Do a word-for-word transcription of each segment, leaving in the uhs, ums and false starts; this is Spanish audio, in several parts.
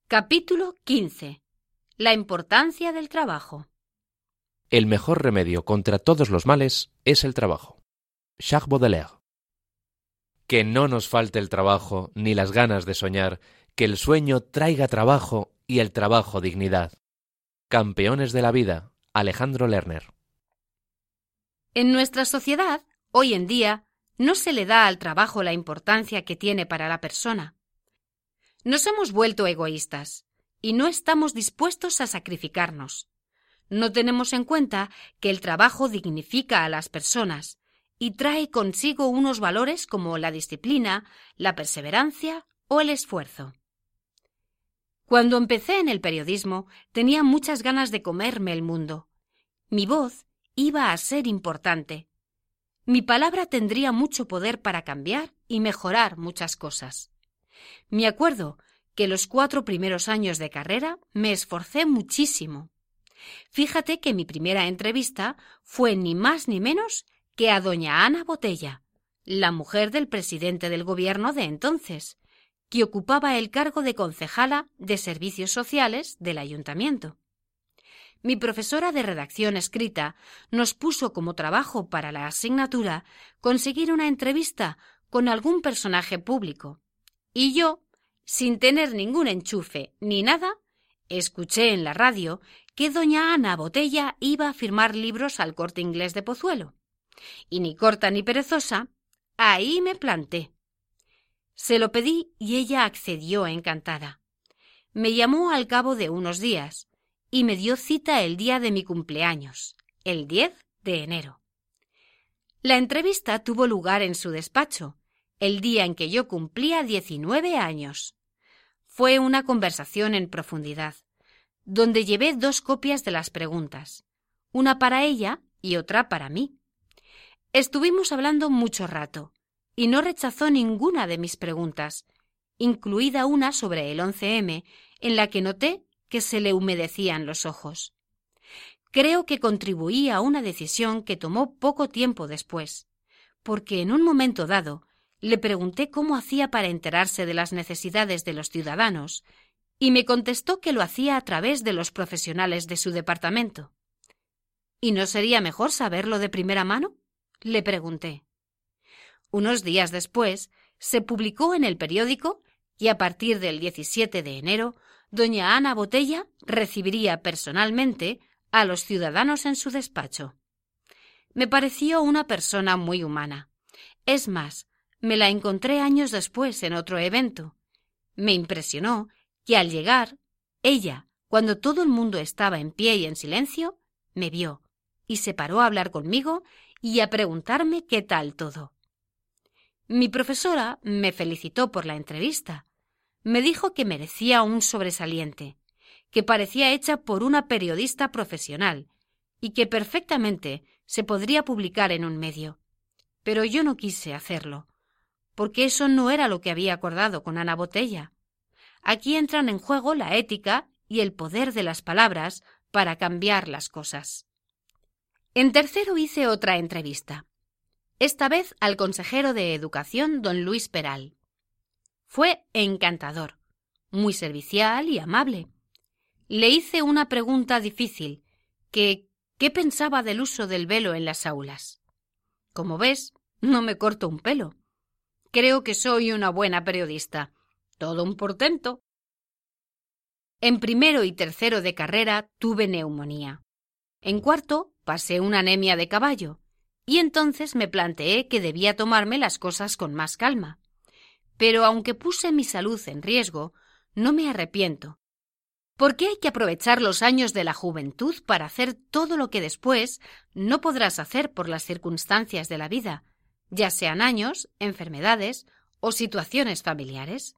Capítulo quince. La importancia del trabajo. El mejor remedio contra todos los males es el trabajo. Charles Baudelaire. Que no nos falte el trabajo ni las ganas de soñar, que el sueño traiga trabajo y el trabajo dignidad. Campeones de la vida, Alejandro Lerner. En nuestra sociedad, hoy en día, no se le da al trabajo la importancia que tiene para la persona. Nos hemos vuelto egoístas y no estamos dispuestos a sacrificarnos. No tenemos en cuenta que el trabajo dignifica a las personas y trae consigo unos valores como la disciplina, la perseverancia o el esfuerzo. Cuando empecé en el periodismo, tenía muchas ganas de comerme el mundo. Mi voz iba a ser importante. Mi palabra tendría mucho poder para cambiar y mejorar muchas cosas. Me acuerdo que los cuatro primeros años de carrera me esforcé muchísimo. Fíjate que mi primera entrevista fue ni más ni menos que a doña Ana Botella, la mujer del presidente del gobierno de entonces, que ocupaba el cargo de concejala de Servicios Sociales del Ayuntamiento. Mi profesora de redacción escrita nos puso como trabajo para la asignatura conseguir una entrevista con algún personaje público, y yo, sin tener ningún enchufe ni nada, escuché en la radio que doña Ana Botella iba a firmar libros al Corte Inglés de Pozuelo. Y ni corta ni perezosa, ahí me planté. Se lo pedí y ella accedió encantada. Me llamó al cabo de unos días y me dio cita el día de mi cumpleaños, el diez de enero. La entrevista tuvo lugar en su despacho, el día en que yo cumplía diecinueve años. Fue una conversación en profundidad, donde llevé dos copias de las preguntas, una para ella y otra para mí. Estuvimos hablando mucho rato, y no rechazó ninguna de mis preguntas, incluida una sobre el once eme, en la que noté que se le humedecían los ojos. Creo que contribuí a una decisión que tomó poco tiempo después, porque en un momento dado le pregunté cómo hacía para enterarse de las necesidades de los ciudadanos, y me contestó que lo hacía a través de los profesionales de su departamento. ¿Y no sería mejor saberlo de primera mano?, le pregunté. Unos días después se publicó en el periódico y a partir del diecisiete de enero doña Ana Botella recibiría personalmente a los ciudadanos en su despacho. Me pareció una persona muy humana. Es más, me la encontré años después en otro evento. Me impresionó que al llegar, ella, cuando todo el mundo estaba en pie y en silencio, me vio y se paró a hablar conmigo y a preguntarme qué tal todo. Mi profesora me felicitó por la entrevista. Me dijo que merecía un sobresaliente, que parecía hecha por una periodista profesional y que perfectamente se podría publicar en un medio. Pero yo no quise hacerlo, porque eso no era lo que había acordado con Ana Botella. Aquí entran en juego la ética y el poder de las palabras para cambiar las cosas. En tercero hice otra entrevista, esta vez al consejero de Educación, don Luis Peral. Fue encantador, muy servicial y amable. Le hice una pregunta difícil, que ¿qué pensaba del uso del velo en las aulas? Como ves, no me corto un pelo. Creo que soy una buena periodista. Todo un portento. En primero y tercero de carrera tuve neumonía. En cuarto pasé una anemia de caballo y entonces me planteé que debía tomarme las cosas con más calma. Pero aunque puse mi salud en riesgo, no me arrepiento, porque hay que aprovechar los años de la juventud para hacer todo lo que después no podrás hacer por las circunstancias de la vida, ya sean años, enfermedades o situaciones familiares.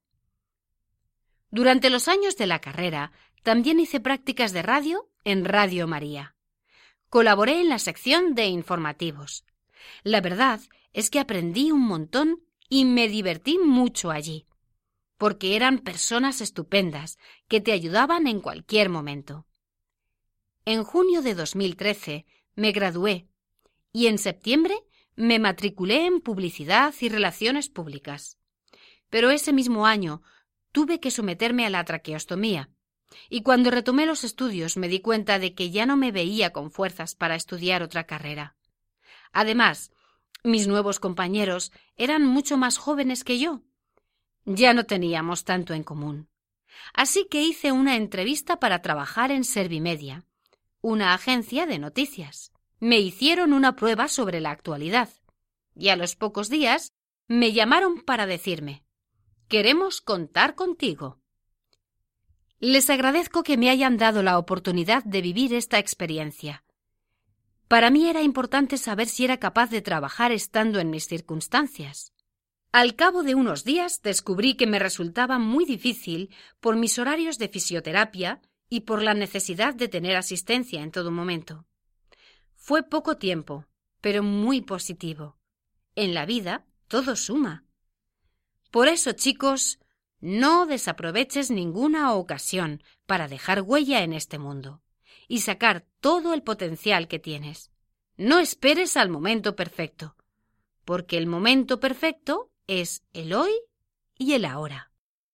Durante los años de la carrera también hice prácticas de radio en Radio María. Colaboré en la sección de informativos. La verdad es que aprendí un montón y me divertí mucho allí, porque eran personas estupendas que te ayudaban en cualquier momento. En junio de dos mil trece me gradué y en septiembre me matriculé en Publicidad y Relaciones Públicas. Pero ese mismo año tuve que someterme a la traqueostomía, y cuando retomé los estudios me di cuenta de que ya no me veía con fuerzas para estudiar otra carrera. Además, mis nuevos compañeros eran mucho más jóvenes que yo. Ya no teníamos tanto en común. Así que hice una entrevista para trabajar en Servimedia, una agencia de noticias. Me hicieron una prueba sobre la actualidad y a los pocos días me llamaron para decirme: «Queremos contar contigo». Les agradezco que me hayan dado la oportunidad de vivir esta experiencia. Para mí era importante saber si era capaz de trabajar estando en mis circunstancias. Al cabo de unos días descubrí que me resultaba muy difícil por mis horarios de fisioterapia y por la necesidad de tener asistencia en todo momento. Fue poco tiempo, pero muy positivo. En la vida todo suma. Por eso, chicos, no desaproveches ninguna ocasión para dejar huella en este mundo y sacar todo el potencial que tienes. No esperes al momento perfecto, porque el momento perfecto es el hoy y el ahora.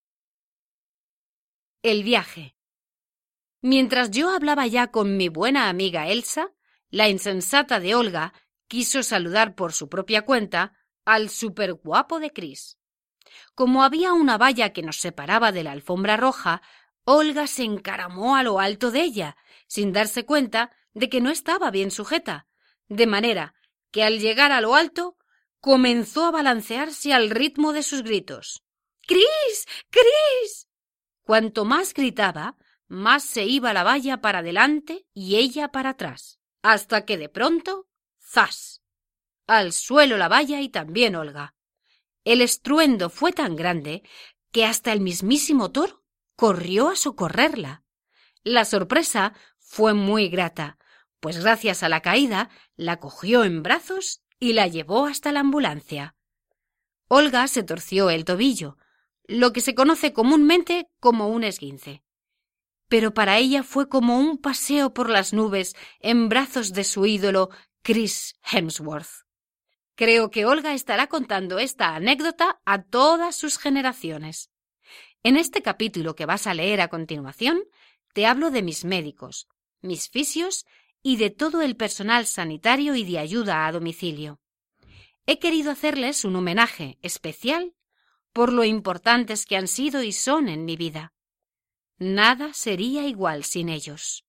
El viaje. Mientras yo hablaba ya con mi buena amiga Elsa, la insensata de Olga quiso saludar por su propia cuenta al superguapo de Chris. Como había una valla que nos separaba de la alfombra roja, Olga se encaramó a lo alto de ella, sin darse cuenta de que no estaba bien sujeta, de manera que al llegar a lo alto comenzó a balancearse al ritmo de sus gritos. «¡Chris! ¡Chris!». Cuanto más gritaba, más se iba la valla para adelante y ella para atrás, hasta que de pronto, ¡zas!, al suelo la valla y también Olga. El estruendo fue tan grande que hasta el mismísimo Thor corrió a socorrerla. La sorpresa fue muy grata, pues gracias a la caída la cogió en brazos y la llevó hasta la ambulancia. Olga se torció el tobillo, lo que se conoce comúnmente como un esguince. Pero para ella fue como un paseo por las nubes en brazos de su ídolo Chris Hemsworth. Creo que Olga estará contando esta anécdota a todas sus generaciones. En este capítulo que vas a leer a continuación, te hablo de mis médicos, mis fisios y de todo el personal sanitario y de ayuda a domicilio. He querido hacerles un homenaje especial por lo importantes que han sido y son en mi vida. Nada sería igual sin ellos.